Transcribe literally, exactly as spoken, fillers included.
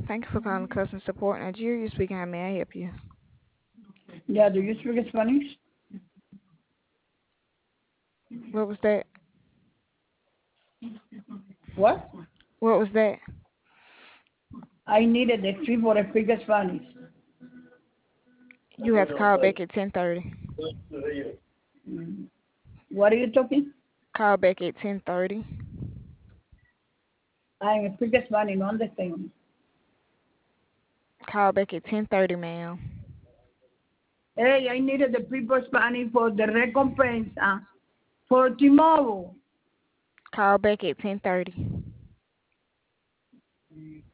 Thank you for calling customer support. Nigeria, you speaking. How may I help you? Yeah, do you speak Spanish? What was that? What? What was that? I needed the trip for a speak Spanish. You have to call back at ten thirty. Mm. What are you talking? Call back at ten thirty. I speak Spanish, no understand. Call back at ten thirty, ma'am. Hey, I needed the people Spanish for the recompense uh, for tomorrow. Call back at ten thirty.